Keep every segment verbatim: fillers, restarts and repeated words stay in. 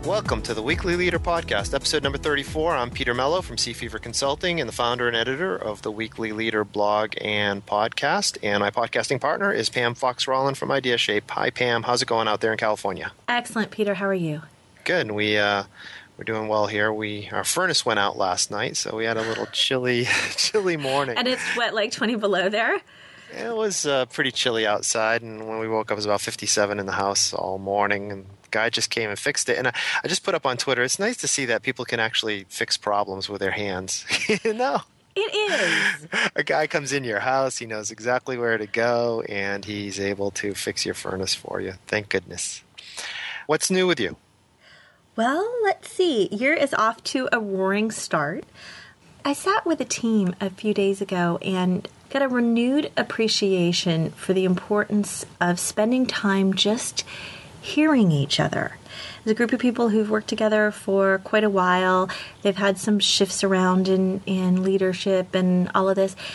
Welcome to the Weekly Leader Podcast, episode number thirty-four. I'm Peter Mello from Sea Fever Consulting and the founder and editor of the Weekly Leader blog and podcast. And my podcasting partner is Pam Fox-Rollin from Idea Shape. Hi, Pam. How's it going out there in California? Excellent, Peter. How are you? Good. We, uh, we're doing well here. We Our furnace went out last night, so we had a little chilly, chilly morning. And it's what, like twenty below there? It was uh, pretty chilly outside, and when we woke up, it was about fifty-seven in the house all morning, and guy just came and fixed it. And I, I just put up on Twitter, it's nice to see that people can actually fix problems with their hands. You know? It is. A guy comes in your house, he knows exactly where to go, and he's able to fix your furnace for you. Thank goodness. What's new with you? Well, let's see. Year is off to a roaring start. I sat with a team a few days ago and got a renewed appreciation for the importance of spending time just hearing each other. There's a group of people who've worked together for quite a while. They've had some shifts around in, in leadership and all of this.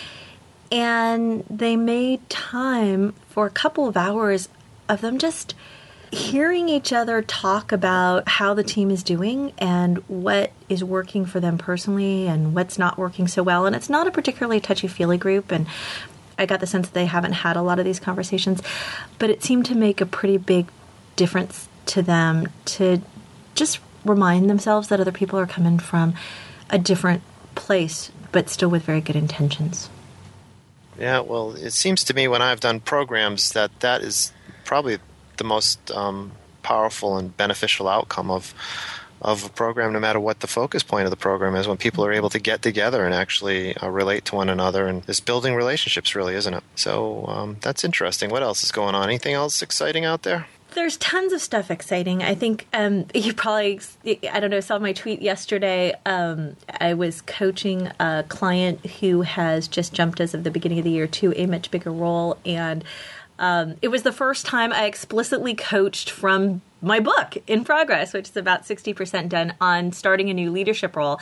And they made time for a couple of hours of them just hearing each other talk about how the team is doing and what is working for them personally and what's not working so well. And it's not a particularly touchy-feely group, and I got the sense that they haven't had a lot of these conversations, but it seemed to make a pretty big difference to them to just remind themselves that other people are coming from a different place, but still with very good intentions. Yeah, well, it seems to me when I've done programs that that is probably the most um, powerful and beneficial outcome of of a program, no matter what the focus point of the program is, when people are able to get together and actually uh, relate to one another. And it's building relationships, really, isn't it? So um, that's interesting. What else is going on? Anything else exciting out there? There's tons of stuff exciting. I think um, you probably, I don't know, saw my tweet yesterday. Um, I was coaching a client who has just jumped as of the beginning of the year to a much bigger role. And um, it was the first time I explicitly coached from my book, In Progress, which is about sixty percent done, on starting a new leadership role.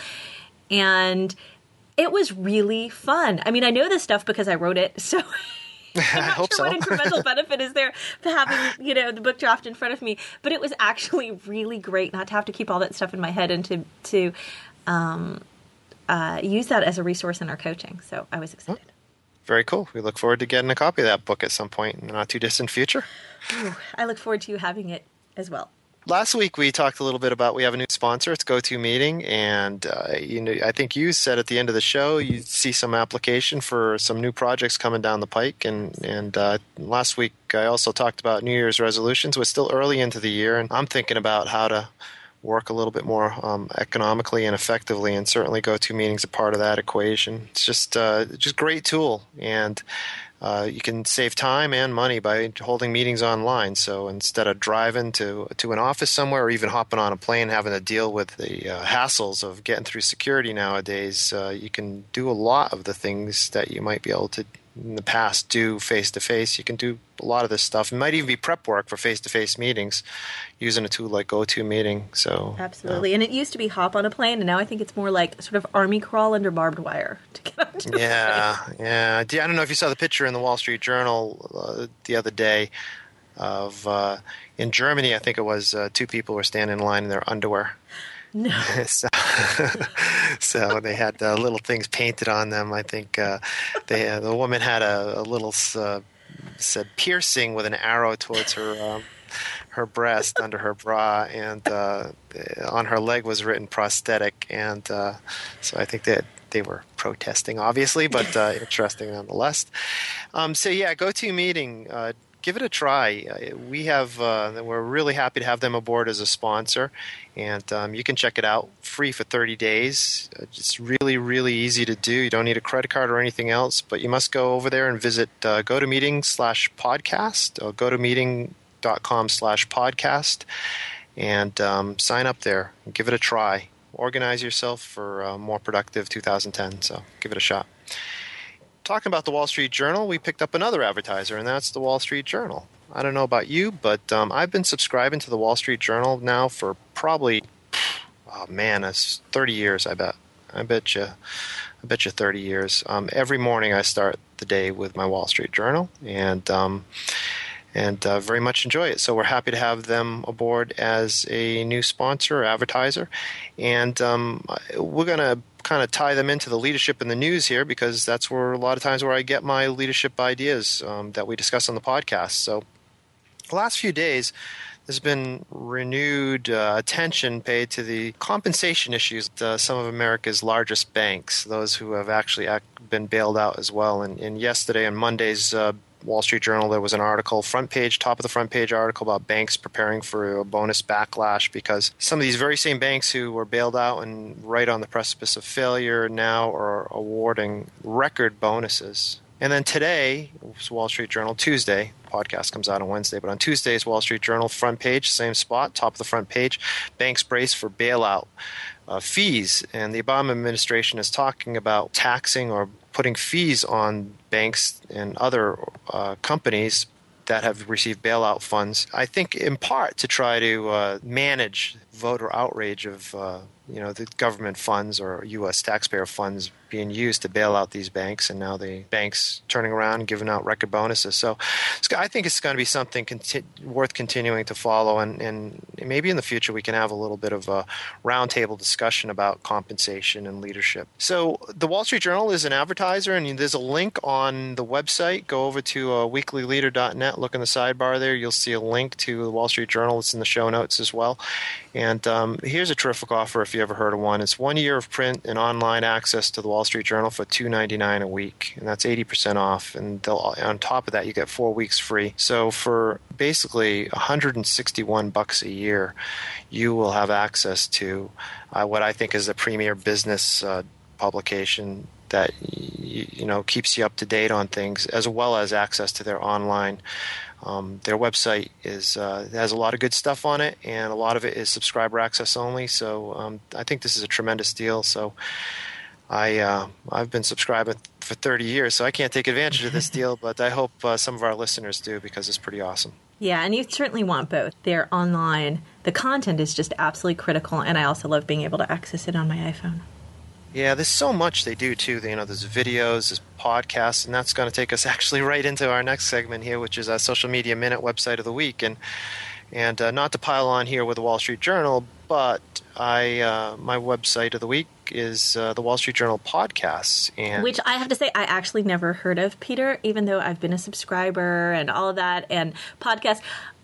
And it was really fun. I mean, I know this stuff because I wrote it, so I'm not I hope sure so. what incremental benefit is there for having, you know, the book draft in front of me. But it was actually really great not to have to keep all that stuff in my head and to to um, uh, use that as a resource in our coaching. So I was excited. Oh, very cool. We look forward to getting a copy of that book at some point in the not too distant future. Ooh, I look forward to you having it as well. Last week we talked a little bit about we have a new sponsor. It's GoToMeeting, and uh, you know I think you said at the end of the show you see some application for some new projects coming down the pike. And and uh, last week I also talked about New Year's resolutions. We're still early into the year, and I'm thinking about how to work a little bit more um, economically and effectively, and certainly GoToMeeting's a part of that equation. It's just uh, just a great tool, and Uh, you can save time and money by holding meetings online. So instead of driving to to an office somewhere or even hopping on a plane, having to deal with the uh, hassles of getting through security nowadays, uh, you can do a lot of the things that you might be able to in the past do face-to-face. You can do a lot of this stuff. It might even be prep work for face-to-face meetings using a tool like GoToMeeting. So absolutely. Uh, and it used to be hop on a plane, and now I think it's more like sort of army crawl under barbed wire to get up to Yeah, the yeah. I don't know if you saw the picture in the Wall Street Journal uh, the other day of uh, in Germany, I think it was, uh, two people were standing in line in their underwear. No. so, so they had uh, little things painted on them. I think uh, they uh, the woman had a, a little uh, said piercing with an arrow towards her um, her breast under her bra, and uh, on her leg was written prosthetic. And uh, so I think that they were protesting, obviously, but uh, interesting nonetheless. Um, so yeah, GoToMeeting. Uh, Give it a try. Uh, we have, uh, we're really happy to have them aboard as a sponsor, and um, you can check it out free for thirty days. Uh, it's really, really easy to do. You don't need a credit card or anything else, but you must go over there and visit uh, GoToMeeting slash podcast or GoToMeeting.com slash podcast and um, sign up there and give it a try. Organize yourself for a more productive two thousand ten, so give it a shot. Talking about the Wall Street Journal, we picked up another advertiser, and that's the Wall Street Journal. I don't know about you, but um, I've been subscribing to the Wall Street Journal now for probably, oh man, it's thirty years, I bet. I bet you, I bet you thirty years. Um, every morning I start the day with my Wall Street Journal, and um, and uh, very much enjoy it. So we're happy to have them aboard as a new sponsor or advertiser. And um, we're going to kind of tie them into the leadership and the news here, because that's where a lot of times where I get my leadership ideas um, that we discuss on the podcast. So the last few days, there's been renewed uh, attention paid to the compensation issues of uh, some of America's largest banks, those who have actually act- been bailed out as well. And, and yesterday, on Monday's uh, Wall Street Journal, there was an article, front page, top of the front page article about banks preparing for a bonus backlash, because some of these very same banks who were bailed out and right on the precipice of failure now are awarding record bonuses. And then today, Wall Street Journal, Tuesday, podcast comes out on Wednesday, but on Tuesday's Wall Street Journal, front page, same spot, top of the front page, banks brace for bailout uh, fees. And the Obama administration is talking about taxing or putting fees on banks and other uh, companies that have received bailout funds, I think in part to try to uh, manage voter outrage of uh, you know the government funds or U S taxpayer funds being used to bail out these banks, and now the banks turning around and giving out record bonuses. So I think it's going to be something conti- worth continuing to follow, and, and maybe in the future we can have a little bit of a roundtable discussion about compensation and leadership. So the Wall Street Journal is an advertiser, and there's a link on the website. Go over to uh, weekly leader dot net, look in the sidebar there. You'll see a link to the Wall Street Journal. It's in the show notes as well. And um, here's a terrific offer if you ever heard of one. It's one year of print and online access to the Wall Street Journal for two dollars and ninety-nine cents a week, and that's eighty percent off. And they'll, on top of that, you get four weeks free. So for basically one hundred sixty-one bucks a year, you will have access to uh, what I think is a premier business uh, publication that you, you know keeps you up to date on things, as well as access to their online. Um, their website is uh, has a lot of good stuff on it, and a lot of it is subscriber access only. So um, I think this is a tremendous deal. So I uh, I've been subscribing for thirty years, so I can't take advantage of this deal, but I hope uh, some of our listeners do, because it's pretty awesome. Yeah, and you certainly want both. They're online. The content is just absolutely critical, and I also love being able to access it on my iPhone. Yeah, there's so much they do, too. You know, there's videos, there's podcasts, and that's going to take us actually right into our next segment here, which is our Social Media Minute website of the week. And and uh, not to pile on here with the Wall Street Journal, but I uh, my website of the week is uh, the Wall Street Journal podcasts. And which I have to say I actually never heard of, Peter, even though I've been a subscriber and all of that, and podcasts.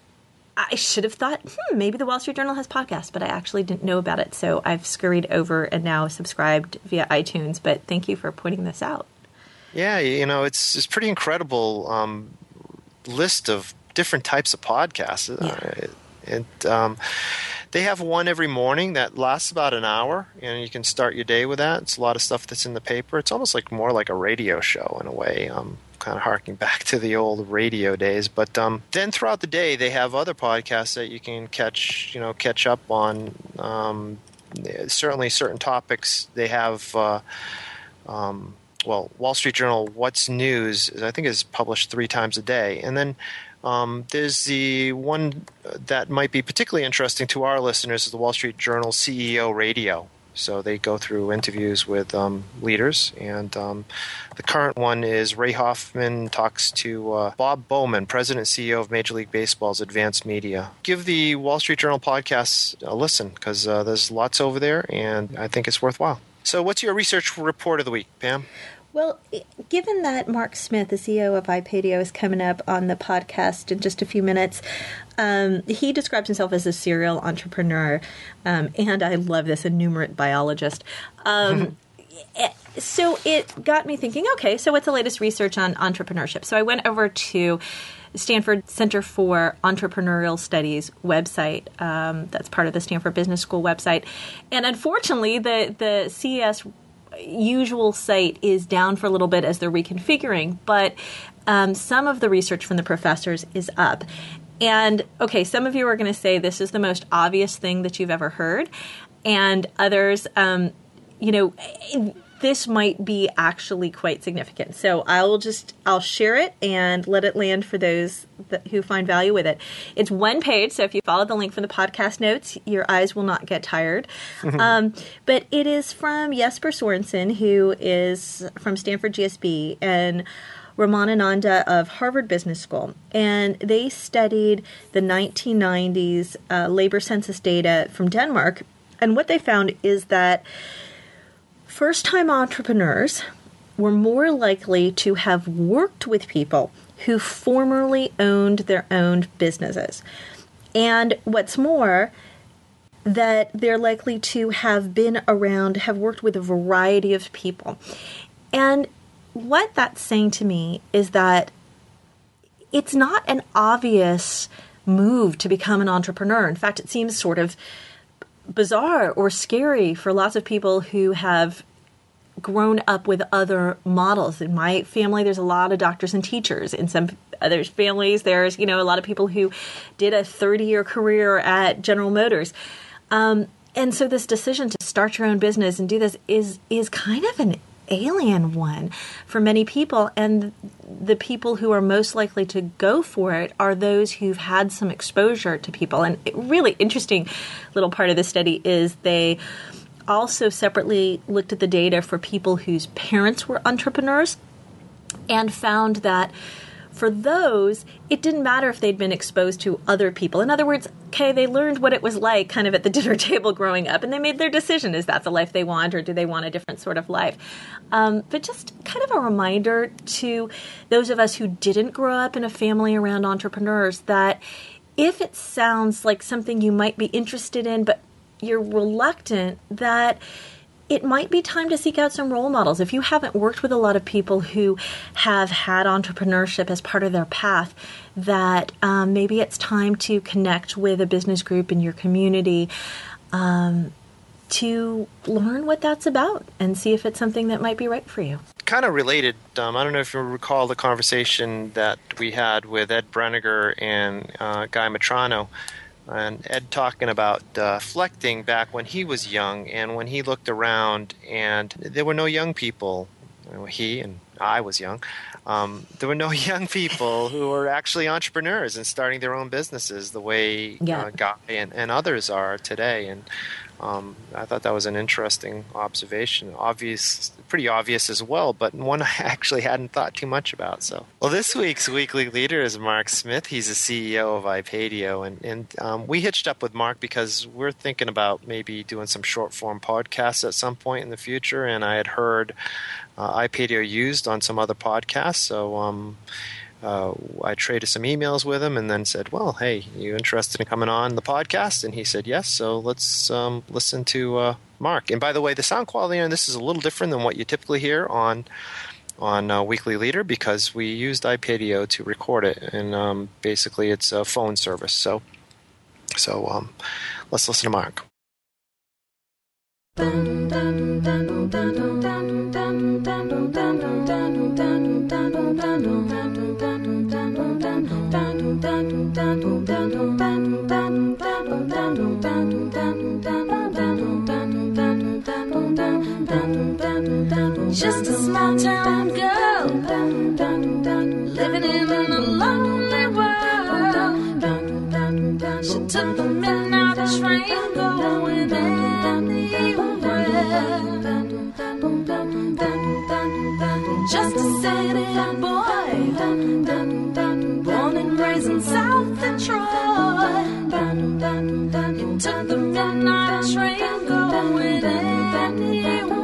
I should have thought, hmm, maybe the Wall Street Journal has podcasts, but I actually didn't know about it. So I've scurried over and now subscribed via iTunes. But thank you for pointing this out. Yeah, you know, it's it's pretty incredible um, list of different types of podcasts. Yeah. Uh, and um, they have one every morning that lasts about an hour, and you can start your day with that. It's a lot of stuff that's in the paper. It's almost like more like a radio show in a way. Um, kind of harking back to the old radio days, but um, then throughout the day they have other podcasts that you can catch, you know, catch up on. Um, certainly, certain topics they have. Uh, um, well, Wall Street Journal, What's News, I think is published three times a day, and then um, there's the one that might be particularly interesting to our listeners is the Wall Street Journal C E O Radio. So they go through interviews with um, leaders, and um, the current one is Ray Hoffman talks to uh, Bob Bowman, President and C E O of Major League Baseball's Advanced Media. Give the Wall Street Journal podcast a listen, because uh, there's lots over there, and I think it's worthwhile. So what's your research report of the week, Pam? Well, given that Mark Smith, the C E O of iPadio, is coming up on the podcast in just a few minutes, um, he describes himself as a serial entrepreneur, um, and I love this, a numerate biologist. Um, so it got me thinking, okay, so what's the latest research on entrepreneurship? So I went over to Stanford Center for Entrepreneurial Studies website. Um, that's part of the Stanford Business School website. And unfortunately, the, the C E S usual site is down for a little bit as they're reconfiguring, but um, some of the research from the professors is up. And, okay, some of you are going to say this is the most obvious thing that you've ever heard, and others, um, you know, this might be actually quite significant. So I'll just, I'll share it and let it land for those that, who find value with it. It's one page, so if you follow the link from the podcast notes, your eyes will not get tired. um, but it is from Jesper Sorensen, who is from Stanford G S B. And Ramananda of Harvard Business School, and they studied the nineteen nineties uh, labor census data from Denmark, and what they found is that first-time entrepreneurs were more likely to have worked with people who formerly owned their own businesses. And what's more, that they're likely to have been around, have worked with a variety of people. And what that's saying to me is that it's not an obvious move to become an entrepreneur. In fact, it seems sort of bizarre or scary for lots of people who have grown up with other models. In my family, there's a lot of doctors and teachers. In some other families, there's, you know, a lot of people who did a thirty-year career at General Motors. Um, and so this decision to start your own business and do this is is kind of an alien one for many people. And the people who are most likely to go for it are those who've had some exposure to people. And a really interesting little part of the study is they also separately looked at the data for people whose parents were entrepreneurs and found that for those, it didn't matter if they'd been exposed to other people. In other words, okay, they learned what it was like kind of at the dinner table growing up, and they made their decision. Is that the life they want, or do they want a different sort of life? Um, but just kind of a reminder to those of us who didn't grow up in a family around entrepreneurs that if it sounds like something you might be interested in, but you're reluctant, that it might be time to seek out some role models. If you haven't worked with a lot of people who have had entrepreneurship as part of their path, that um, maybe it's time to connect with a business group in your community um, to learn what that's about and see if it's something that might be right for you. Kind of related, um, I don't know if you recall the conversation that we had with Ed Breniger and uh, Guy Matrano. And Ed talking about uh, reflecting back when he was young and when he looked around and there were no young people. You know, he and I was young. Um, there were no young people who were actually entrepreneurs and starting their own businesses the way yeah. uh, Guy and, and others are today. And um, I thought that was an interesting observation. Obvious, pretty obvious as well, but one I actually hadn't thought too much about. So, well, this week's weekly leader is Mark Smith. He's the C E O of iPadio, and and um, we hitched up with Mark because we're thinking about maybe doing some short form podcasts at some point in the future. And I had heard uh, iPadio used on some other podcasts, so um, uh, I traded some emails with him and then said, well, hey, you interested in coming on the podcast? And he said yes, so let's um, listen to uh, Mark. And by the way, the sound quality on this is a little different than what you typically hear on on uh, Weekly Leader because we used iPadio to record it, and um, basically it's a phone service. So, so um, let's listen to Mark. Just a small town girl living in a lonely world. She took the midnight train going anywhere. Just a city boy, born and raised in South Detroit. He took the midnight train going anywhere.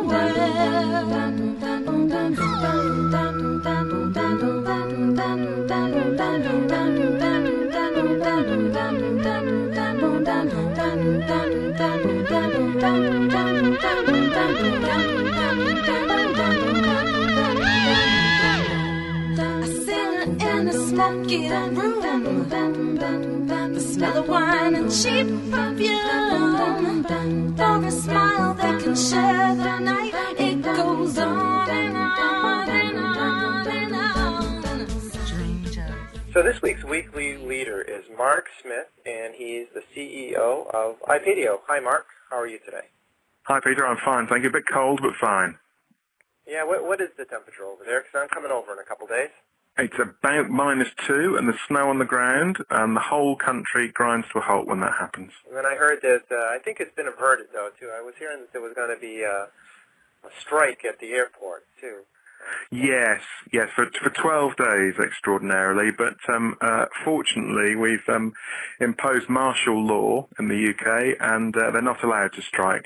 In a smoky room, the smell of wine and cheap perfume. For a smile they can share the night. It goes on and on and on and on. So this week's weekly leader is Mark Smith, and he's the C E O of iPadio. Hi, Mark. How are you today? Hi, Peter. I'm fine. Thank you. A bit cold, but fine. Yeah, what, what is the temperature over there? Because I'm coming over in a couple days. It's about minus two, and there's snow on the ground, and the whole country grinds to a halt when that happens. And then I heard that, uh, I think it's been averted, though, too. I was hearing that there was going to be uh, a strike at the airport, too. Yes, yes, for for twelve days extraordinarily, but um, uh, fortunately we've um, imposed martial law in the U K and uh, they're not allowed to strike.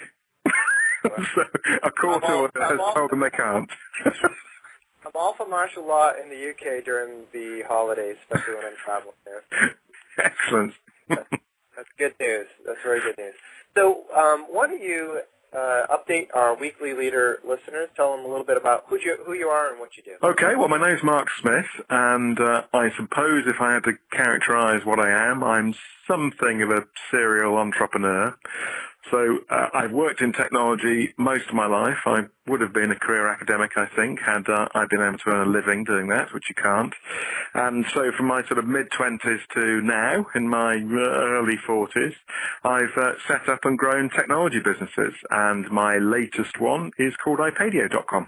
So a court I'm all- order has I'm all- told them they can't. I'm all for martial law in the U K during the holidays, especially when I'm traveling there. Excellent. That's good news. That's very good news. So um, why don't you uh, update our Weekly Leader listeners, tell them a little bit about who you, who you are and what you do. Okay, well, my name's Mark Smith, and uh, I suppose if I had to characterize what I am, I'm something of a serial entrepreneur. So uh, I've worked in technology most of my life. I would have been a career academic, I think, had uh, I been able to earn a living doing that, which you can't. And so from my sort of mid-twenties to now, in my early forties, I've uh, set up and grown technology businesses. And my latest one is called i padio dot com.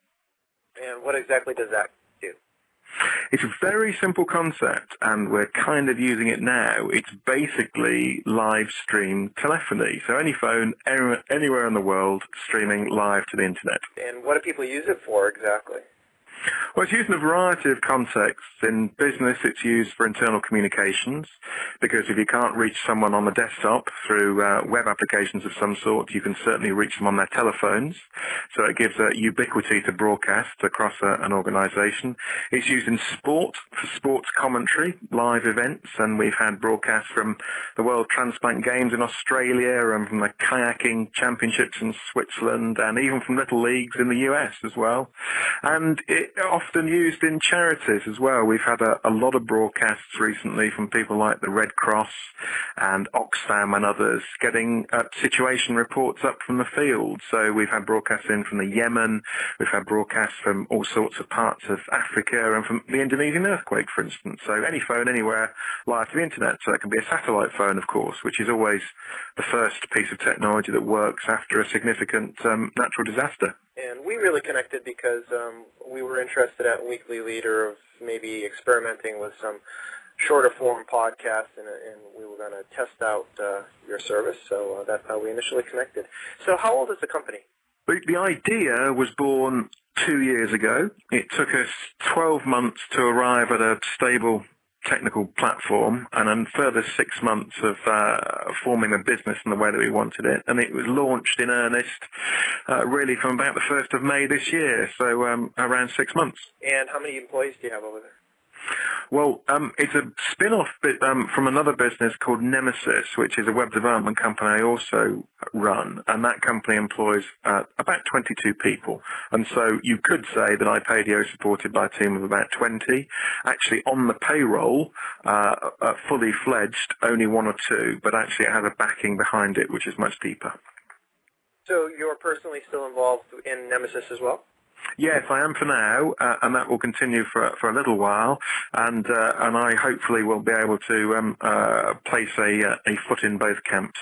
And what exactly does that do? It's a very simple concept, and we're kind of using it now. It's basically live stream telephony. So any phone, anywhere, anywhere in the world, streaming live to the internet. And what do people use it for exactly? Well, it's used in a variety of contexts. In business, it's used for internal communications, because if you can't reach someone on the desktop through uh, web applications of some sort, you can certainly reach them on their telephones. So it gives a ubiquity to broadcast across a, an organization. It's used in sport, for sports commentary, live events, and we've had broadcasts from the World Transplant Games in Australia and from the kayaking championships in Switzerland and even from little leagues in the U S as well. And it often used in charities as well. We've had a, a lot of broadcasts recently from people like the Red Cross and Oxfam and others getting uh, situation reports up from the field. So we've had broadcasts in from the Yemen, we've had broadcasts from all sorts of parts of Africa and from the Indonesian earthquake, for instance. So any phone anywhere live to the internet. So it can be a satellite phone, of course, which is always the first piece of technology that works after a significant um, natural disaster. And we really connected because um, we were interested at Weekly Leader of maybe experimenting with some shorter form podcasts, and, and we were going to test out uh, your service. So uh, that's how we initially connected. So how old is the company? The, the idea was born two years ago. It took us twelve months to arrive at a stable technical platform, and then further six months of uh, forming a business in the way that we wanted it. And it was launched in earnest uh, really from about the first of May this year, so um, around six months. And how many employees do you have over there? Well, um, it's a spin-off bit, um, from another business called Nemesis, which is a web development company I also run, and that company employs uh, about twenty-two people. And so you could say that iPadio is supported by a team of about twenty. Actually, on the payroll, uh, uh, fully fledged, only one or two, but actually it has a backing behind it, which is much deeper. So you're personally still involved in Nemesis as well? Yes, I am for now, uh, and that will continue for for a little while, and uh, and I hopefully will be able to um, uh, place a uh, a foot in both camps.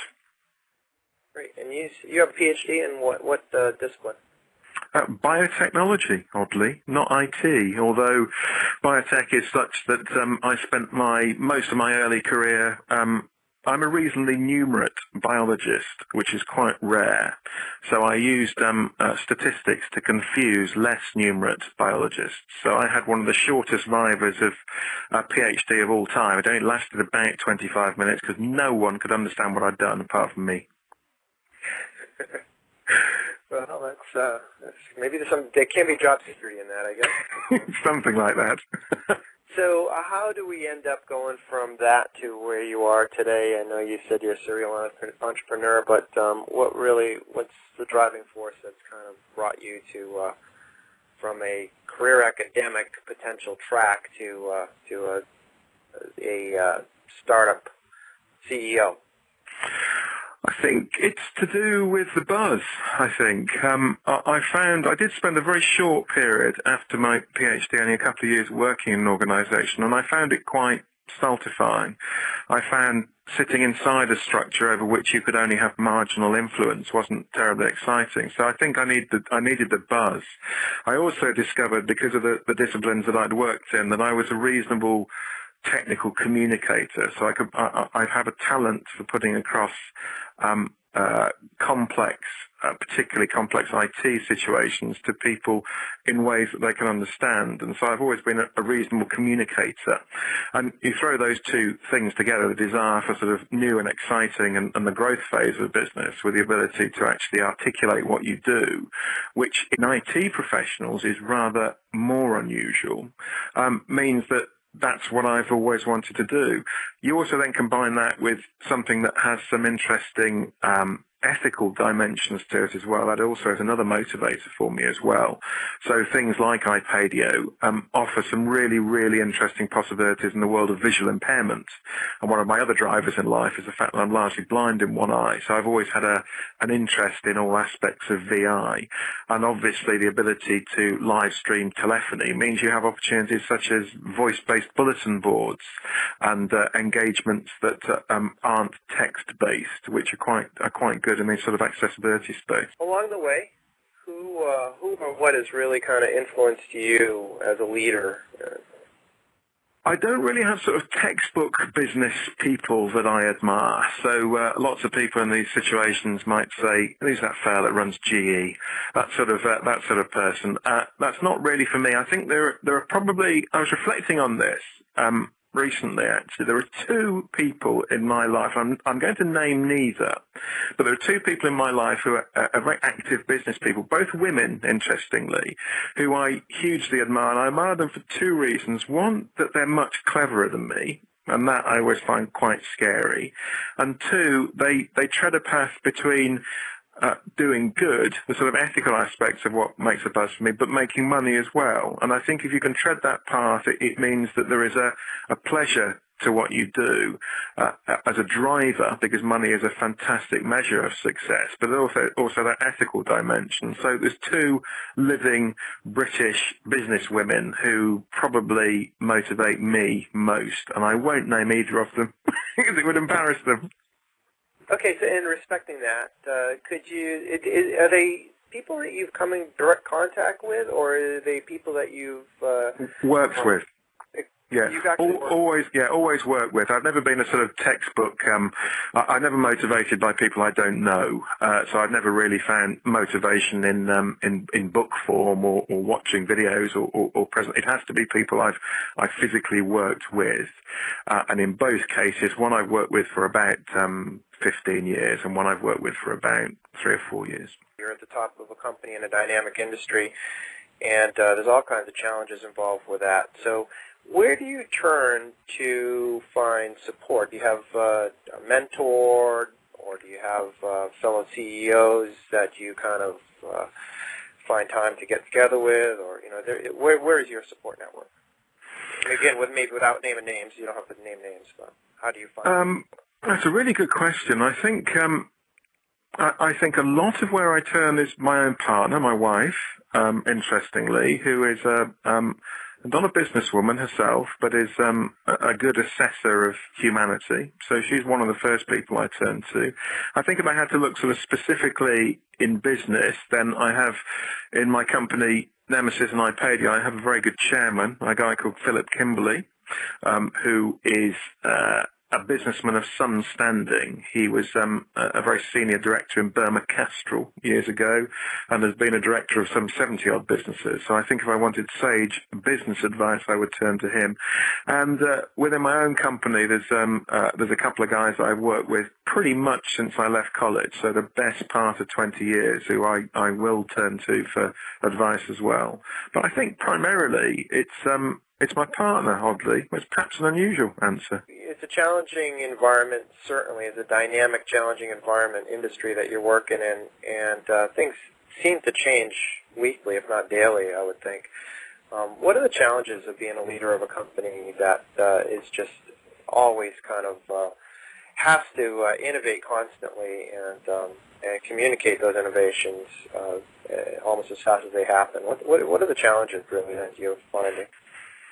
Great. And you you have a PhD in what what uh, discipline? Uh, biotechnology, oddly, not I T, although biotech is such that um, I spent my most of my early career. Um, I'm a reasonably numerate biologist, which is quite rare. So I used um, uh, statistics to confuse less numerate biologists. So I had one of the shortest vivas of a PhD of all time. It only lasted about twenty-five minutes because no one could understand what I'd done apart from me. Well, that's, uh, that's maybe there's some there can be job security in that, I guess. Something like that. So uh, how do we end up going from that to where you are today? I know you said you're a serial entrepreneur, but um, what really, what's the driving force that's kind of brought you to uh, from a career academic potential track to uh, to a, a uh, startup C E O? I think it's to do with the buzz, I think. Um, I, I found I did spend a very short period after my PhD, only a couple of years working in an organisation, and I found it quite stultifying. I found sitting inside a structure over which you could only have marginal influence wasn't terribly exciting. So I think I, need the, I needed the buzz. I also discovered, because of the, the disciplines that I'd worked in, that I was a reasonable technical communicator, so I could I, I have a talent for putting across um, uh, complex uh, particularly complex I T situations to people in ways that they can understand. And so I've always been a, a reasonable communicator. And you throw those two things together, the desire for sort of new and exciting and, and the growth phase of a business with the ability to actually articulate what you do, which in I T professionals is rather more unusual, um, means that that's what I've always wanted to do. You also then combine that with something that has some interesting um, ethical dimensions to it as well. That also is another motivator for me as well. So things like iPadio um, offer some really, really interesting possibilities in the world of visual impairment. And one of my other drivers in life is the fact that I'm largely blind in one eye. So I've always had a, an interest in all aspects of V I. And obviously the ability to live stream telephony means you have opportunities such as voice-based bulletin boards and uh, engagements that uh, um, aren't text-based, which are quite, are quite good in this sort of accessibility space. Along the way, who, uh, who or what has really kind of influenced you as a leader? I don't really have sort of textbook business people that I admire. So uh, lots of people in these situations might say, "Who's that fella that runs G E?" That sort of uh, that sort of person. Uh, that's not really for me. I think there there are probably. I was reflecting on this. Um, Recently, actually, there are two people in my life. I'm, I'm going to name neither, but there are two people in my life who are, are very active business people, both women, interestingly, who I hugely admire. And I admire them for two reasons. One, that they're much cleverer than me, and that I always find quite scary. And two, they, they tread a path between Uh, doing good, the sort of ethical aspects of what makes a buzz for me, but making money as well. And I think if you can tread that path, it, it means that there is a, a pleasure to what you do uh, as a driver, because money is a fantastic measure of success, but also also that ethical dimension. So there's two living British business women who probably motivate me most, and I won't name either of them because it would embarrass them. Okay, so in respecting that, uh, could you, it, it, are they people that you've come in direct contact with, or are they people that you've uh, worked with? Yeah, Al- always, yeah, always worked with. I've never been a sort of textbook. Um, I, I'm never motivated by people I don't know, uh, so I've never really found motivation in um, in, in book form or, or watching videos or, or, or present. It has to be people I've I physically worked with, uh, and in both cases, one I've worked with for about um, fifteen years, and one I've worked with for about three or four years. You're at the top of a company in a dynamic industry, and uh, there's all kinds of challenges involved with that. So where do you turn to find support? Do you have uh, a mentor, or do you have uh, fellow C E Os that you kind of uh, find time to get together with, or you know, there, where where is your support network? And again, with maybe without naming names, you don't have to name names, but how do you find? Um, that's a really good question. I think um, I, I think a lot of where I turn is my own partner, my wife. Um, interestingly, who is a um, not a businesswoman herself, but is um, a good assessor of humanity. So she's one of the first people I turn to. I think if I had to look sort of specifically in business, then I have in my company, Nemesis and iPadio, I have a very good chairman, a guy called Philip Kimberley, um, who is uh, a businessman of some standing. He was um, a very senior director in Burma Castrol years ago, and has been a director of some seventy-odd businesses. So I think if I wanted sage business advice, I would turn to him. And uh, within my own company, there's um, uh, there's a couple of guys that I've worked with pretty much since I left college, so the best part of twenty years, who I, I will turn to for advice as well. But I think primarily it's um, it's my partner, oddly. It's perhaps an unusual answer. It's a challenging environment, certainly. It's a dynamic, challenging environment, industry that you're working in, and uh, things seem to change weekly, if not daily, I would think. Um, what are the challenges of being a leader of a company that uh, is just always kind of uh, has to uh, innovate constantly and, um, and communicate those innovations uh, almost as fast as they happen? What, what, what are the challenges, really, that you're finding?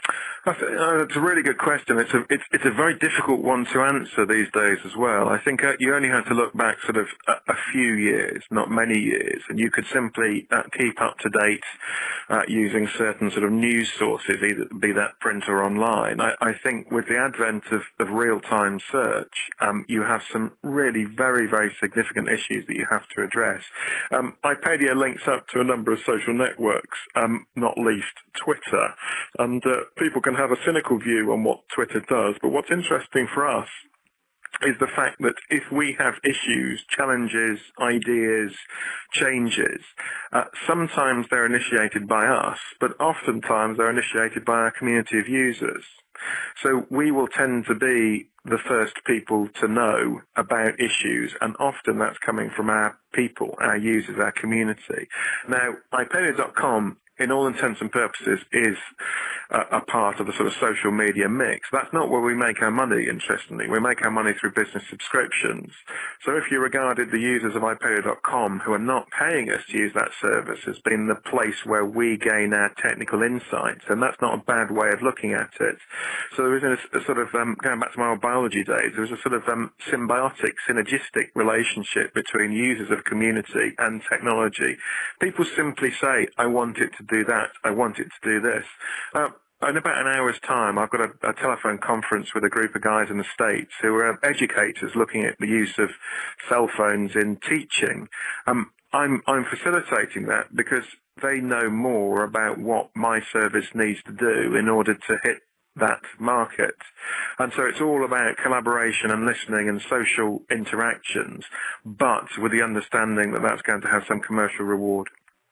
I think, uh, it's a really good question. It's a it's it's a very difficult one to answer these days as well. I think uh, you only have to look back sort of a, a few years, not many years, and you could simply uh, keep up to date uh, using certain sort of news sources, either be that print or online. I, I think with the advent of, of real-time search, um, you have some really very very significant issues that you have to address. Um, Ipadia links up to a number of social networks, um, not least Twitter, and uh, people can have a cynical view on what Twitter does, but what's interesting for us is the fact that if we have issues, challenges, ideas, changes, uh, sometimes they're initiated by us, but oftentimes they're initiated by our community of users. So we will tend to be the first people to know about issues, and often that's coming from our people, our users, our community. Now, Ipadia dot com, in all intents and purposes, is a, a part of the sort of social media mix. That's not where we make our money, interestingly. We make our money through business subscriptions. So if you regarded the users of Ipadia dot com who are not paying us to use that service as being the place where we gain our technical insights, and that's not a bad way of looking at it. So there is a, a sort of, um, going back to my old biology days, there is a sort of um, symbiotic, synergistic relationship between users of community and technology. People simply say, I want it to do that, I want it to do this. Uh, in about an hour's time, I've got a, a telephone conference with a group of guys in the States who are educators looking at the use of cell phones in teaching. Um, I'm, I'm facilitating that because they know more about what my service needs to do in order to hit that market. And so it's all about collaboration and listening and social interactions, but with the understanding that that's going to have some commercial reward.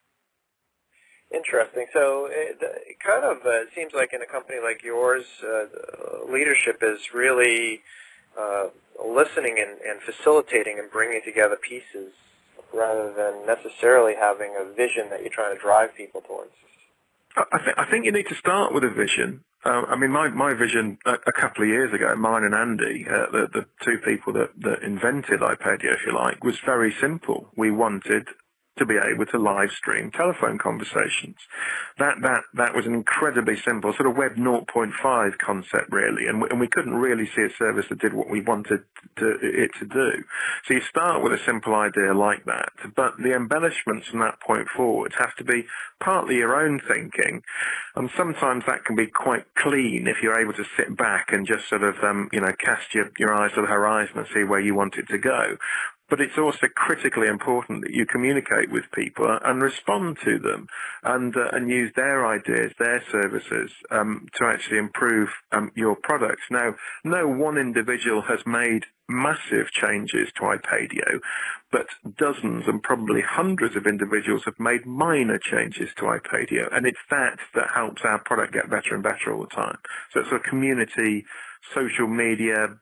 Interesting. So it, it kind of uh, seems like in a company like yours, uh, leadership is really uh, listening and, and facilitating and bringing together pieces rather than necessarily having a vision that you're trying to drive people towards. I, th- I think you need to start with a vision. Uh, I mean, my, my vision a, a couple of years ago, mine and Andy, uh, the, the two people that, that invented Ipadia, if you like, was very simple. We wanted to be able to live stream telephone conversations. That that that was an incredibly simple sort of Web zero point five concept, really, and we, and we couldn't really see a service that did what we wanted to, it to do. So you start with a simple idea like that, but the embellishments from that point forward have to be partly your own thinking, and sometimes that can be quite clean if you're able to sit back and just sort of um, you know cast your, your eyes to the horizon and see where you want it to go. But it's also critically important that you communicate with people and respond to them and uh, and use their ideas, their services um, to actually improve um, your products. Now, no one individual has made massive changes to Ipadia, but dozens and probably hundreds of individuals have made minor changes to Ipadia, and it's that that helps our product get better and better all the time. So it's a community, social media,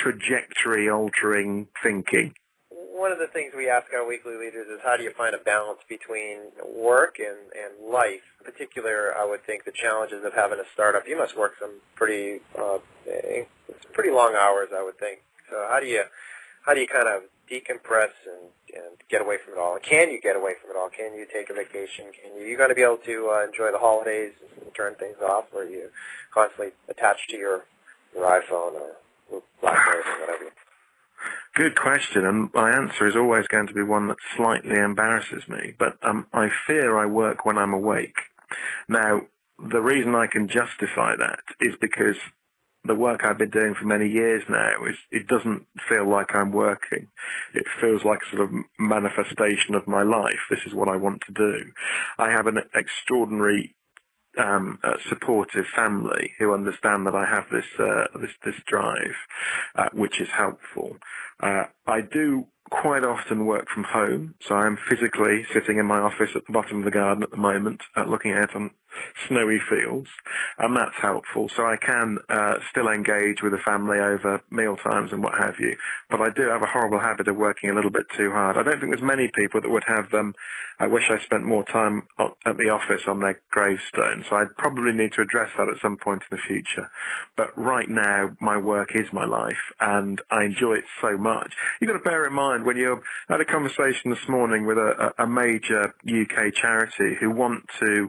trajectory-altering thinking. One of the things we ask our weekly leaders is how do you find a balance between work and, and life? In particular, I would think the challenges of having a startup. You must work some pretty uh, pretty long hours, I would think. So how do you how do you kind of decompress and, and get away from it all? Can you get away from it all? Can you take a vacation? Can you? You going to be able to uh, enjoy the holidays and turn things off, or are you constantly attached to your your iPhone or BlackBerry or whatever? Good question, and my answer is always going to be one that slightly embarrasses me, but um, I fear I work when I'm awake. Now, the reason I can justify that is because the work I've been doing for many years now, is it doesn't feel like I'm working. It feels like a sort of manifestation of my life. This is what I want to do. I have an extraordinary Um, uh, supportive family who understand that I have this uh, this this drive, uh, which is helpful. Uh, I do quite often work from home, so I'm physically sitting in my office at the bottom of the garden at the moment, uh, looking out on snowy fields, and that's helpful. So I can uh, still engage with the family over meal times and what have you, but I do have a horrible habit of working a little bit too hard. I don't think there's many people that would have um, I wish I spent more time at the office on their gravestone, so I'd probably need to address that at some point in the future. But right now, my work is my life, and I enjoy it so much. You've got to bear in mind, when you had a conversation this morning with a, a major U K charity who want to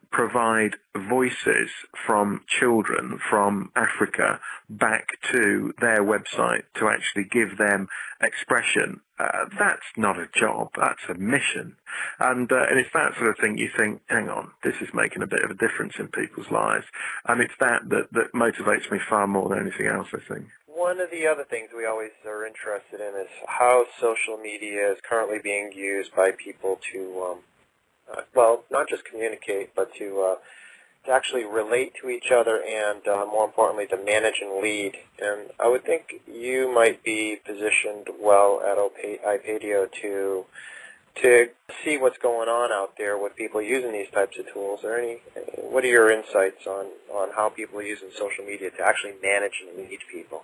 provide voices from children from Africa back to their website to actually give them expression, uh, that's not a job, that's a mission. And, uh, and it's that sort of thing you think, hang on, this is making a bit of a difference in people's lives. And it's that that, that motivates me far more than anything else, I think. One of the other things we always are interested in is how social media is currently being used by people to, um, uh, well, not just communicate, but to, uh, to actually relate to each other and, uh, more importantly, to manage and lead. And I would think you might be positioned well at iPadio to to see what's going on out there with people using these types of tools. Are any, what are your insights on, on how people are using social media to actually manage and lead people?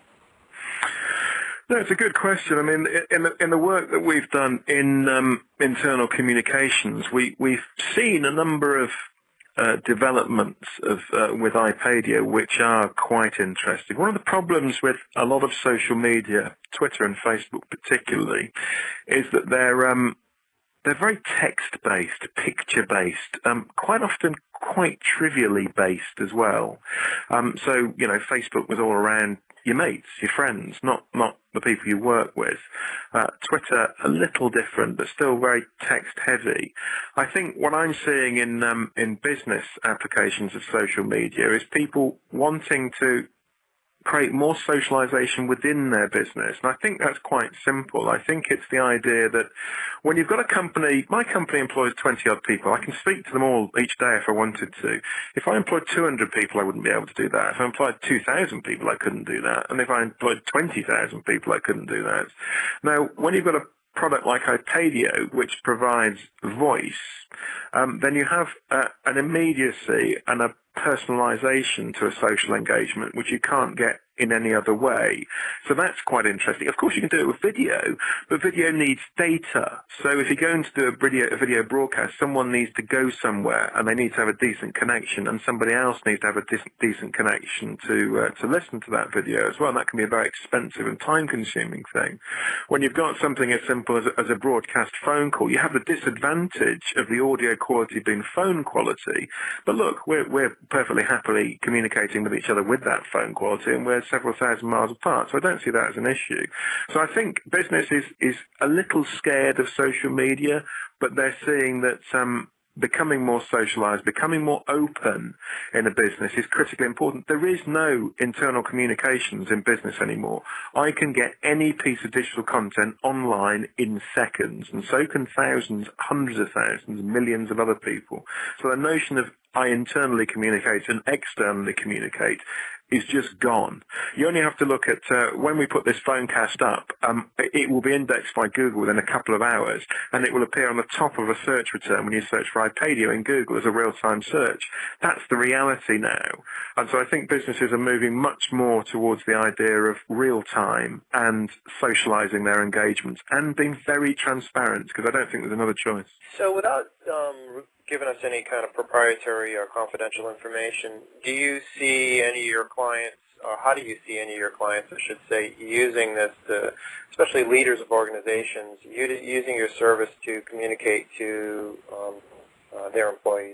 No, it's a good question. I mean, in the, in the work that we've done in um, internal communications, we, we've seen a number of uh, developments of, uh, with iPadio which are quite interesting. One of the problems with a lot of social media, Twitter and Facebook particularly, is that they're um, they're very text-based, picture-based, um, quite often quite trivially based as well. Um, so, you know, Facebook was all around your mates, your friends, not not the people you work with. Uh, Twitter, a little different, but still very text-heavy. I think what I'm seeing in um, in business applications of social media is people wanting to create more socialization within their business. And I think that's quite simple. I think it's the idea that when you've got a company, my company employs twenty-odd people. I can speak to them all each day if I wanted to. If I employed two hundred people, I wouldn't be able to do that. If I employed two thousand people, I couldn't do that. And if I employed twenty thousand people, I couldn't do that. Now, when you've got a product like iPadio, which provides voice, um, then you have uh, an immediacy and a personalization to a social engagement which you can't get in any other way. So that's quite interesting. Of course, you can do it with video, but video needs data. So if you're going to do a video, a video broadcast, someone needs to go somewhere and they need to have a decent connection, and somebody else needs to have a decent, decent connection to uh, to listen to that video as well. And that can be a very expensive and time-consuming thing. When you've got something as simple as a, as a broadcast phone call, you have the disadvantage of the audio quality being phone quality. But look, we're, we're perfectly happily communicating with each other with that phone quality, and we're several thousand miles apart, so I don't see that as an issue. So I think business is, is a little scared of social media, but they're seeing that um, becoming more socialized, becoming more open in a business is critically important. There is no internal communications in business anymore. I can get any piece of digital content online in seconds, and so can thousands, hundreds of thousands, millions of other people. So the notion of I internally communicate and externally communicate is just gone. You only have to look at, uh, when we put this Phonecast up, um, it will be indexed by Google within a couple of hours, and it will appear on the top of a search return when you search for iPadio in Google as a real-time search. That's the reality now. And so I think businesses are moving much more towards the idea of real-time and socializing their engagements and being very transparent, because I don't think there's another choice. So without um, giving us any kind of proprietary or confidential information, do you see any of your clients, or how do you see any of your clients, I should say, using this, to, especially leaders of organizations, using your service to communicate to um, uh, their employees?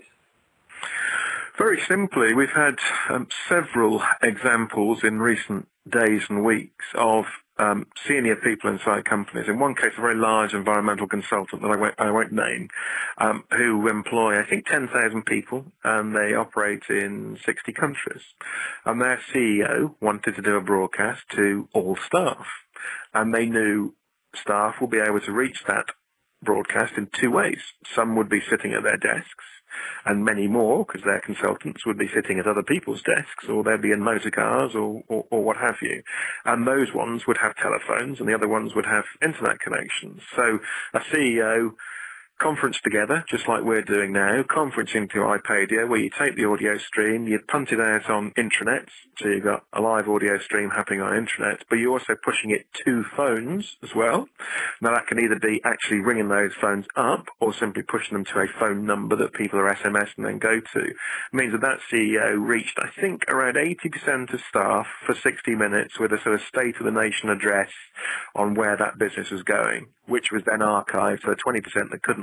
Very simply, we've had um, several examples in recent days and weeks of um, senior people inside companies. In one case, a very large environmental consultant that I won't, I won't name, um, who employ, I think, ten thousand people, and they operate in sixty countries. And their C E O wanted to do a broadcast to all staff, and they knew staff will be able to reach that broadcast in two ways. Some would be sitting at their desks, and many more, because their consultants would be sitting at other people's desks, or they'd be in motor cars, or, or, or what have you. And those ones would have telephones, and the other ones would have internet connections. So a C E O conference together, just like we're doing now, conferencing to iPadio, where you take the audio stream, you punt it out on intranets, so you've got a live audio stream happening on intranet, but you're also pushing it to phones as well. Now that can either be actually ringing those phones up, or simply pushing them to a phone number that people are S M S and then go to. It means that that C E O reached, I think, around eighty percent of staff for sixty minutes with a sort of state of the nation address on where that business was going, which was then archived for the twenty percent that couldn't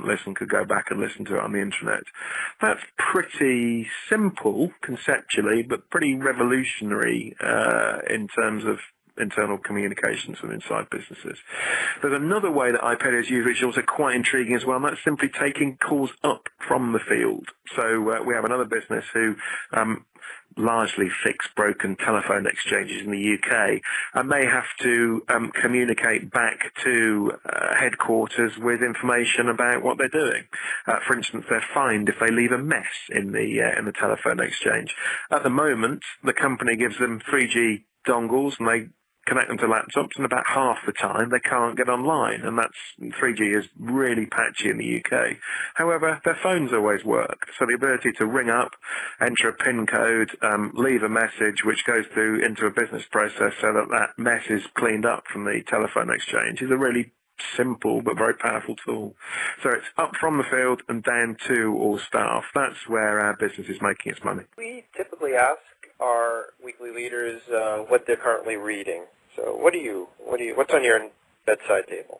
didn't listen could go back and listen to it on the internet. That's pretty simple conceptually, but pretty revolutionary uh, in terms of internal communications from inside businesses. There's another way that iPad is used, which is also quite intriguing as well, and that's simply taking calls up from the field. So uh, we have another business who um, largely fix broken telephone exchanges in the U K, and they have to um, communicate back to uh, headquarters with information about what they're doing. Uh, for instance, they're fined if they leave a mess in the uh, in the telephone exchange. At the moment, the company gives them three G dongles, and they connect them to laptops, and about half the time they can't get online, and that's three G is really patchy in the U K. However, their phones always work, so the ability to ring up, enter a PIN code, um, leave a message which goes through into a business process so that that mess is cleaned up from the telephone exchange is a really simple but very powerful tool. So it's up from the field and down to all staff. That's where our business is making its money. We typically ask our weekly leaders uh, what they're currently reading. So what do you, what do you, what's on your bedside table?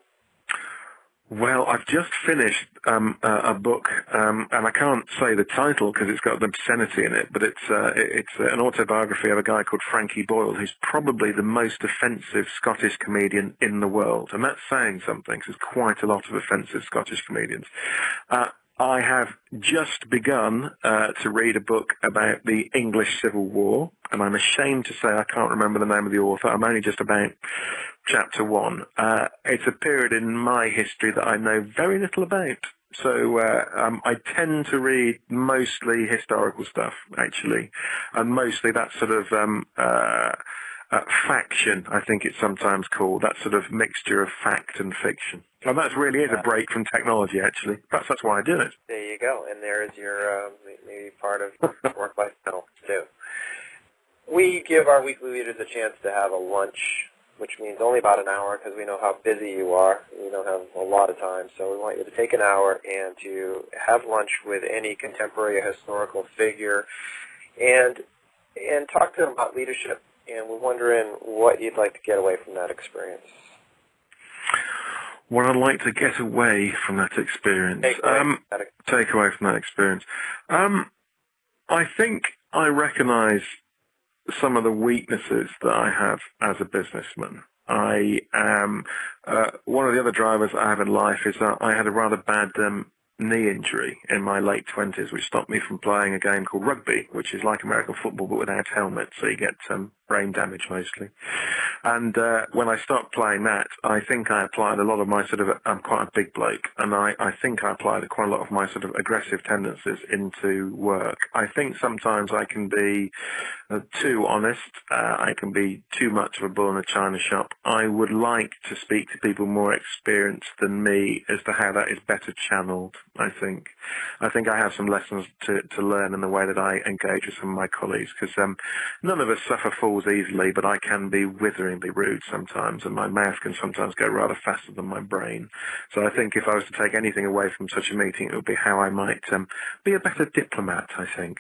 Well, I've just finished um, a, a book, um, and I can't say the title because it's got an obscenity in it, but it's uh, it's an autobiography of a guy called Frankie Boyle, who's probably the most offensive Scottish comedian in the world. And that's saying something, because there's quite a lot of offensive Scottish comedians. Uh, I have just begun uh, to read a book about the English Civil War, and I'm ashamed to say I can't remember the name of the author. I'm only just about chapter one. Uh, it's a period in my history that I know very little about. So uh, um, I tend to read mostly historical stuff, actually, and mostly that sort of um, uh, uh, faction, I think it's sometimes called, that sort of mixture of fact and fiction. And that really is a break from technology, actually. Perhaps that's why I do it. There you go, and there is your uh, maybe part of work-life balance, too. We give our weekly leaders a chance to have a lunch, which means only about an hour because we know how busy you are. We don't have a lot of time, so we want you to take an hour and to have lunch with any contemporary or historical figure and and talk to them about leadership. And we're wondering what you'd like to get away from that experience. What I'd like to get away from that experience, Take away, um, that take away from that experience. Um, I think I recognise some of the weaknesses that I have as a businessman. I am uh, one of the other drivers I have in life is that I had a rather bad um, knee injury in my late twenties, which stopped me from playing a game called rugby, which is like American football but without helmets, so you get um, brain damage mostly. And uh, when I stopped playing that, I think I applied a lot of my sort of, I'm quite a big bloke, and I, I think I applied quite a lot of my sort of aggressive tendencies into work. I think sometimes I can be uh, too honest, uh, I can be too much of a bull in a china shop. I would like to speak to people more experienced than me as to how that is better channeled, I think. I think I have some lessons to, to learn in the way that I engage with some of my colleagues, because um, none of us suffer fools easily, but I can be witheringly rude sometimes, and my mouth can sometimes go rather faster than my brain. So I think if I was to take anything away from such a meeting, it would be how I might um, be a better diplomat, I think.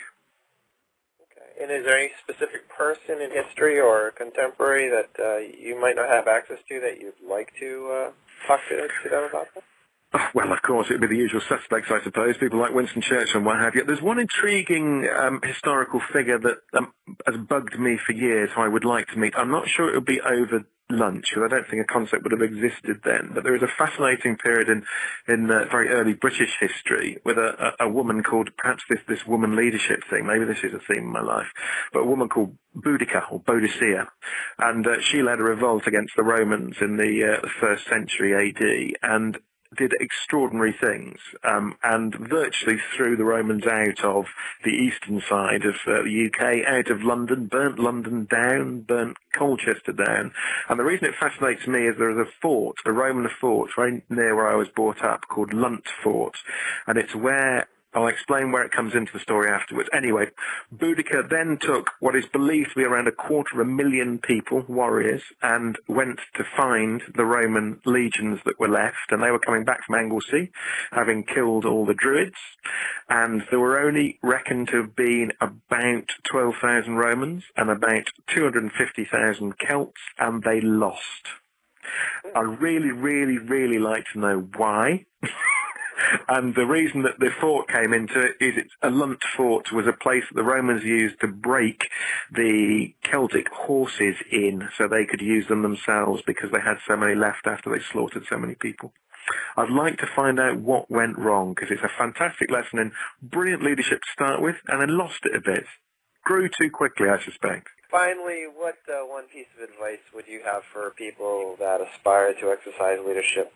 Okay. And is there any specific person in history or contemporary that uh, you might not have access to that you'd like to uh, talk to, to them about that? Well, of course, it would be the usual suspects, I suppose, people like Winston Churchill and what have you. There's one intriguing um, historical figure that um, has bugged me for years who I would like to meet. I'm not sure it would be over lunch, because I don't think a concept would have existed then. But there is a fascinating period in in uh, very early British history with a, a, a woman called, perhaps this, this woman leadership thing, maybe this is a theme in my life, but a woman called Boudica, or Boadicea. And uh, she led a revolt against the Romans in the uh, first century A D, and did extraordinary things, um, and virtually threw the Romans out of the eastern side of uh, the U K, out of London, burnt London down, burnt Colchester down. And the reason it fascinates me is there is a fort, a Roman fort, right near where I was brought up, called Lunt Fort, and it's where I'll explain where it comes into the story afterwards. Anyway, Boudica then took what is believed to be around a quarter of a million people, warriors, and went to find the Roman legions that were left, and they were coming back from Anglesey, having killed all the Druids, and there were only reckoned to have been about twelve thousand Romans and about two hundred fifty thousand Celts, and they lost. I really, really, really like to know why. And the reason that the fort came into it is it's a lunt fort was a place that the Romans used to break the Celtic horses in so they could use them themselves because they had so many left after they slaughtered so many people. I'd like to find out what went wrong because it's a fantastic lesson in brilliant leadership to start with and then lost it a bit. Grew too quickly, I suspect. Finally, what uh, one piece of advice would you have for people that aspire to exercise leadership?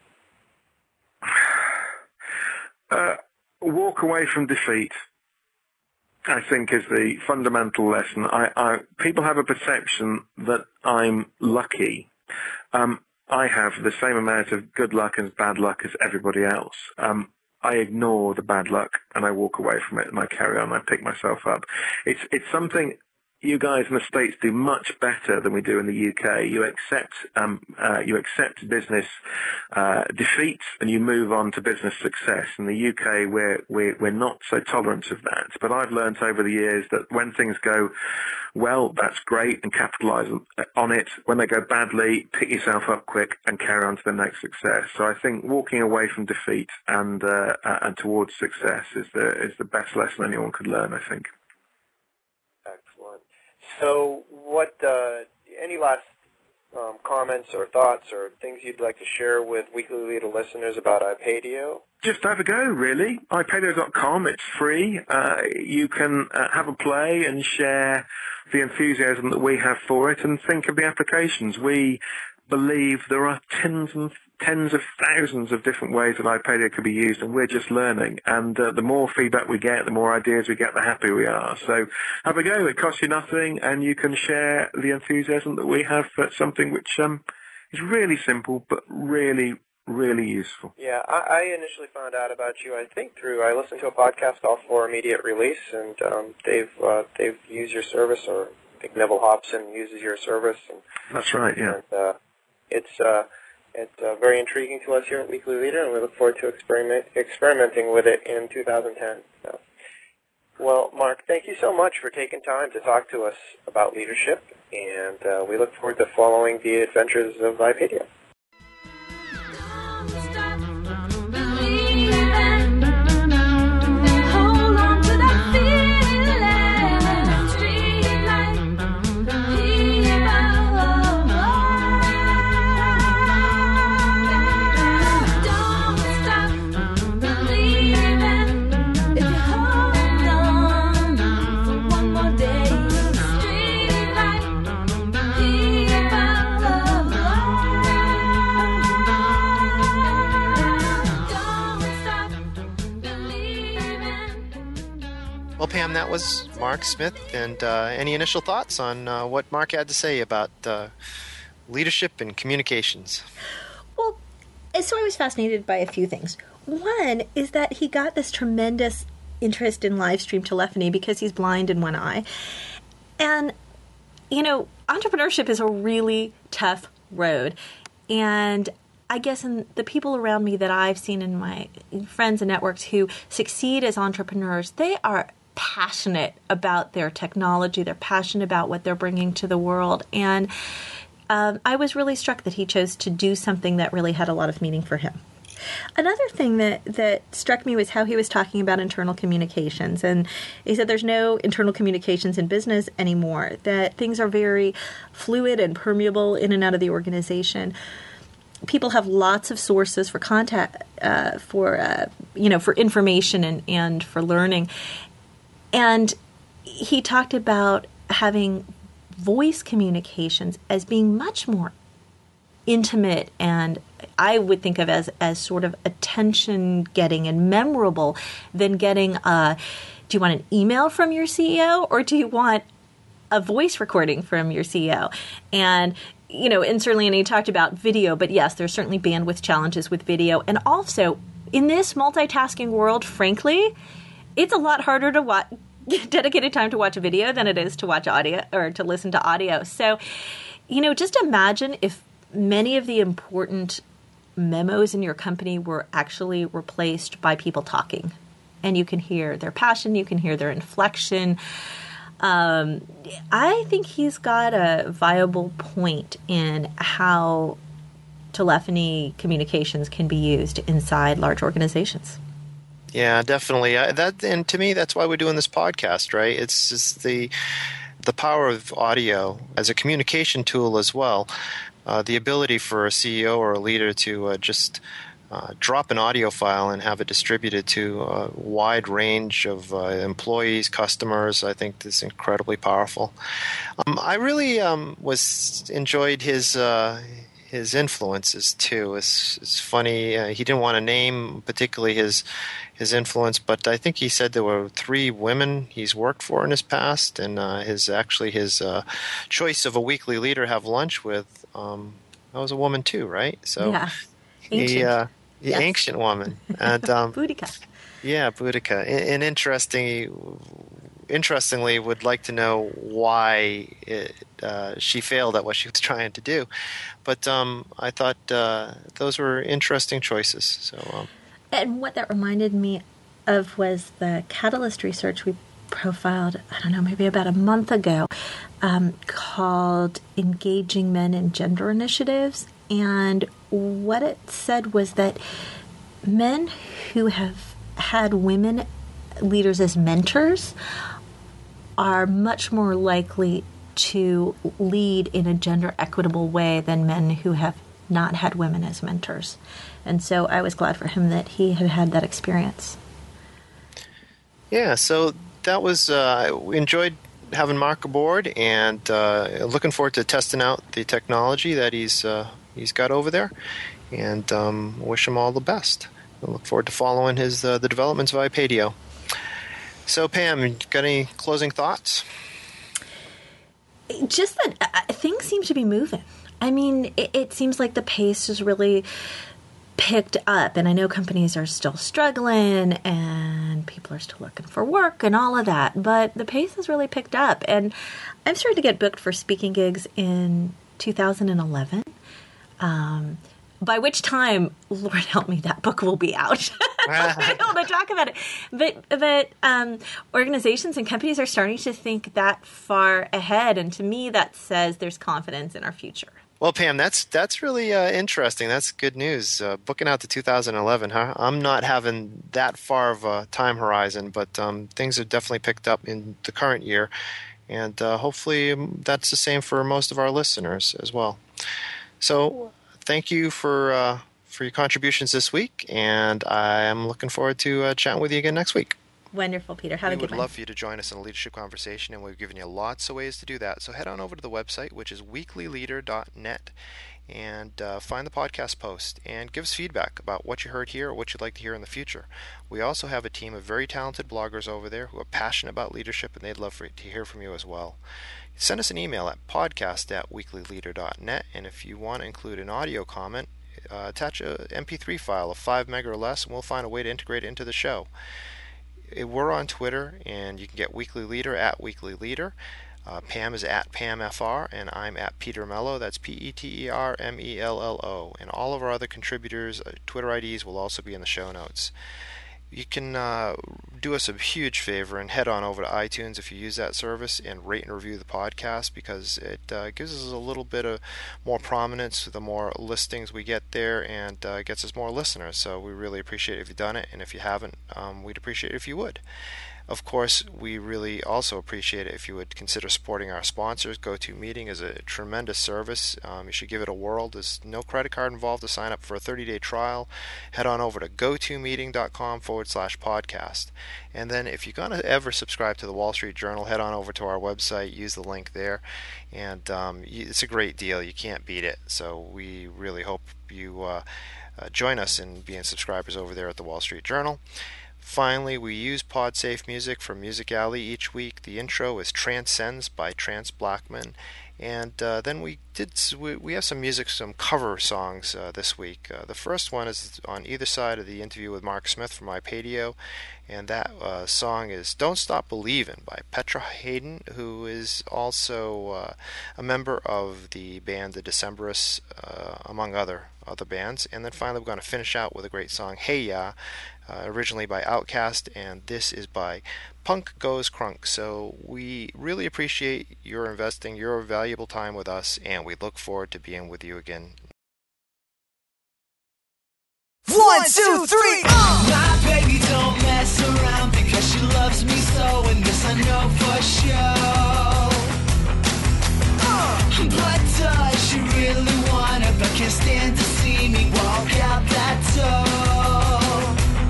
Uh, walk away from defeat, I think, is the fundamental lesson. I, I, people have a perception that I'm lucky. Um, I have the same amount of good luck as bad luck as everybody else. Um, I ignore the bad luck and I walk away from it and I carry on. I pick myself up. It's it's something you guys in the States do much better than we do in the U K. You accept um, uh, you accept business uh, defeats and you move on to business success. In the U K, we're, we're, we're not so tolerant of that. But I've learned over the years that when things go well, that's great and capitalize on it. When they go badly, pick yourself up quick and carry on to the next success. So I think walking away from defeat and uh, uh, and towards success is the is the best lesson anyone could learn, I think. Excellent. So what, uh, any last um, comments or thoughts or things you'd like to share with Weekly Leader listeners about iPadio? Just have a go, really. i padio dot com, it's free. Uh, you can uh, have a play and share the enthusiasm that we have for it and think of the applications. We believe there are tens and tens of thousands of different ways that iPadio could be used, and we're just learning. And uh, the more feedback we get, the more ideas we get, the happier we are. So have a go. It costs you nothing, and you can share the enthusiasm that we have for something which um, is really simple but really, really useful. Yeah, I, I initially found out about you, I think, through, I listened to a podcast called For Immediate Release, and um, they've uh, they've used your service, or I think Neville Hobson uses your service. And, That's right, yeah. And, uh, it's uh, it's uh, very intriguing to us here at Weekly Leader, and we look forward to experiment, experimenting with it in two thousand ten. So. Well, Mark, thank you so much for taking time to talk to us about leadership, and uh, we look forward to following the adventures of iPadio. Well, Pam, that was Mark Smith. And uh, any initial thoughts on uh, what Mark had to say about uh, leadership and communications? Well, so I was fascinated by a few things. One is that he got this tremendous interest in live stream telephony because he's blind in one eye. And, you know, entrepreneurship is a really tough road. And I guess in the people around me that I've seen in my friends and networks who succeed as entrepreneurs, they are passionate about their technology. They're passionate about what they're bringing to the world. And um, I was really struck that he chose to do something that really had a lot of meaning for him. Another thing that, that struck me was how he was talking about internal communications. And he said there's no internal communications in business anymore, that things are very fluid and permeable in and out of the organization. People have lots of sources for contact, uh, for uh, you know, for information and, and for learning. And he talked about having voice communications as being much more intimate, and I would think of as as sort of attention getting and memorable than getting a, do you want an email from your C E O or do you want a voice recording from your C E O? And you know, and certainly, and he talked about video, but yes, there's certainly bandwidth challenges with video. And also, in this multitasking world, frankly, it's a lot harder to watch, dedicated time to watch a video than it is to watch audio or to listen to audio. So, you know, just imagine if many of the important memos in your company were actually replaced by people talking. And you can hear their passion, you can hear their inflection. Um, I think he's got a viable point in how telephony communications can be used inside large organizations. Yeah, definitely. I, that and to me, that's why we're doing this podcast, right? It's just the the power of audio as a communication tool as well. Uh, the ability for a C E O or a leader to uh, just uh, drop an audio file and have it distributed to a wide range of uh, employees, customers, I think is incredibly powerful. Um, I really um, was enjoyed his. Uh, His influences too. It's, it's funny. Uh, he didn't want to name particularly his his influence, but I think he said there were three women he's worked for in his past, and uh, his actually his uh, choice of a weekly leader to have lunch with. Um, that was a woman too, right? So yeah, ancient, ancient, uh, the yes. ancient woman, and um, Boudica. yeah, Boudica. And, and interesting. Interestingly, would like to know why it, uh, she failed at what she was trying to do. But um, I thought uh, those were interesting choices. So, um, And what that reminded me of was the Catalyst research we profiled, I don't know, maybe about a month ago, um, called Engaging Men in Gender Initiatives. And what it said was that men who have had women leaders as mentors are much more likely to lead in a gender equitable way than men who have not had women as mentors. And so I was glad for him that he had had that experience. Yeah, so that was, uh, we enjoyed having Mark aboard, and uh, looking forward to testing out the technology that he's uh, he's got over there, and um, wish him all the best. I look forward to following his uh, the developments of iPadio. So, Pam, got any closing thoughts? Just that uh, things seem to be moving. I mean, it, it seems like the pace has really picked up. And I know companies are still struggling and people are still looking for work and all of that. But the pace has really picked up. And I'm starting to get booked for speaking gigs in two thousand eleven. Um, by which time, Lord help me, that book will be out. I'll be able to talk about it. But but um, organizations and companies are starting to think that far ahead, and to me, that says there's confidence in our future. Well, Pam, that's that's really uh, interesting. That's good news. Uh, booking out to two thousand eleven, huh? I'm not having that far of a time horizon, but um, things have definitely picked up in the current year, and uh, hopefully that's the same for most of our listeners as well. So, thank you for uh, for your contributions this week, and I am looking forward to uh, chatting with you again next week. Wonderful, Peter. Have we a good would one. love for you to join us in a leadership conversation, and we've given you lots of ways to do that. So head on over to the website, which is weekly leader dot net, and uh, find the podcast post and give us feedback about what you heard here or what you'd like to hear in the future. We also have a team of very talented bloggers over there who are passionate about leadership, and they'd love for, to hear from you as well. Send us an email at podcast at weekly leader dot net, and if you want to include an audio comment, uh, attach a M P three file of five meg or less, and we'll find a way to integrate it into the show. We're on Twitter, and you can get Weekly Leader at Weekly Leader. Uh, Pam is at Pam F R, and I'm at Peter Mello. That's P E T E R M E L L O. And all of our other contributors' uh, Twitter I Ds will also be in the show notes. You can uh, do us a huge favor and head on over to iTunes if you use that service and rate and review the podcast, because it uh, gives us a little bit of more prominence the more listings we get there, and uh, gets us more listeners. So we really appreciate it if you've done it, and if you haven't, um, we'd appreciate it if you would. Of course, we really also appreciate it if you would consider supporting our sponsors. GoToMeeting is a tremendous service. Um, you should give it a whirl. There's no credit card involved to sign up for a thirty-day trial. Head on over to gotomeeting.com forward slash podcast. And then if you're going to ever subscribe to the Wall Street Journal, head on over to our website, use the link there. And um, it's a great deal. You can't beat it. So we really hope you uh, uh, join us in being subscribers over there at the Wall Street Journal. Finally, we use PodSafe music from Music Alley each week. The intro is Transcends by Trance Blackman. And uh, then we did we, we have some music, some cover songs uh, this week. Uh, the first one is on either side of the interview with Mark Smith from iPadio, and that uh, song is Don't Stop Believin' by Petra Hayden, who is also uh, a member of the band The Decemberists, uh, among other other bands. And then finally we're going to finish out with a great song, Hey Ya, uh, originally by Outkast, and this is by Punk Goes Crunk. So we really appreciate your investing your valuable time with us, and we look forward to being with you again. One, two, three, uh! My baby We don't mess around because she loves me so, and this I know for sure. But does she really wanna, but can't stand to see me walk out that door?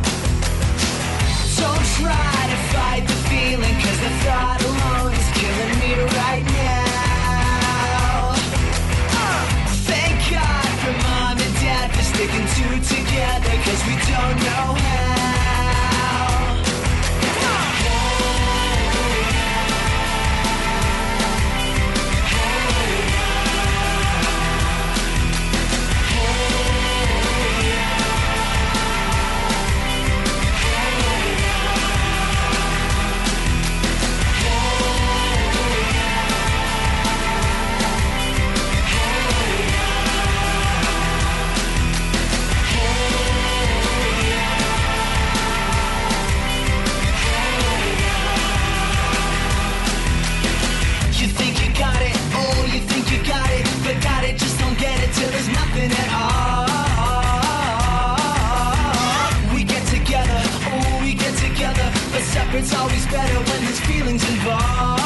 Don't try to fight the feeling, cause the thought alone is killing me right now. Thank God for mom and dad for sticking two together, cause we don't know how. Till there's nothing at all. We get together, oh, we get together, but separate's always better when there's feelings involved.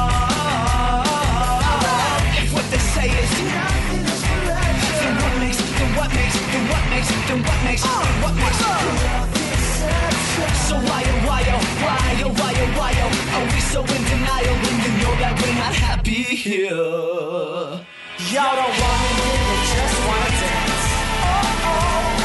If what they say is nothing is forever, then what makes, then what makes, then what makes, then what makes, then what makes, so why oh, why oh, why oh, why oh, why oh, are we so in denial when you know that we're not happy here? Y'all don't wanna live, they just wanna dance. Oh, oh.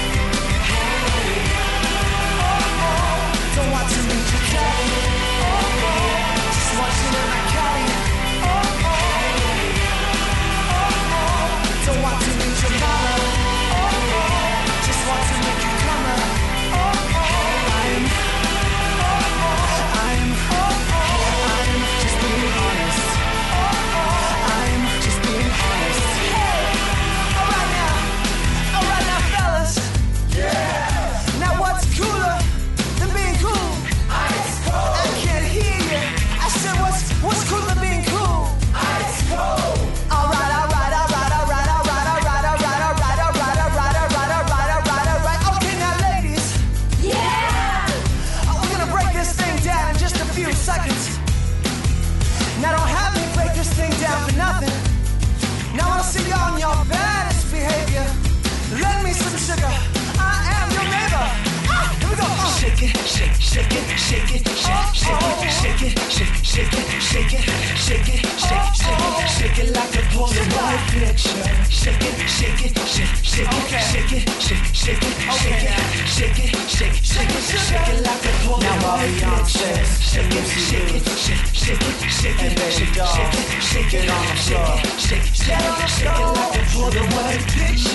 Oh, oh. Don't want to meet your daddy. Oh, oh. Just want you in my caddy. Oh, oh. Oh, oh. Don't want to meet your mama. Oh, oh. Just want to make you come up. Oh, oh. I'm, oh, oh. I'm, oh, oh. I'm just being honest. Oh, oh. I'm just being honest. Hey, alright now, alright now, fellas. Yeah. Now what's cooler than being cool? Ice cold. I can't hear you. I said what's what's cooler than being cool? Ice cold. Alright, alright, alright, alright, alright, alright, alright, alright, alright, alright, alright, alright, alright, alright. Okay, now ladies. Yeah. We're gonna break this thing down in just a few seconds. Now don't have me break this thing down for nothing. Now I wanna see y'all on your baddest behavior. Lend me some sugar. I am your neighbor. Ah, here we go. Uh. Shake it, shake, shake it, shake it, shake, shake it, shake it, shake, shake it, shake it, shake it, shake, shake it, shake it like a Polaroid picture. Shake it, shake it, shake, shake it, shake it, shake, shake it, shake it, shake it, shake, shake it, shake it like a Polaroid picture. Shake it, shake it, shake, shake it, shake it, shake, shake it, shake it on the floor. Shake, shake it, shake it like a Polaroid picture.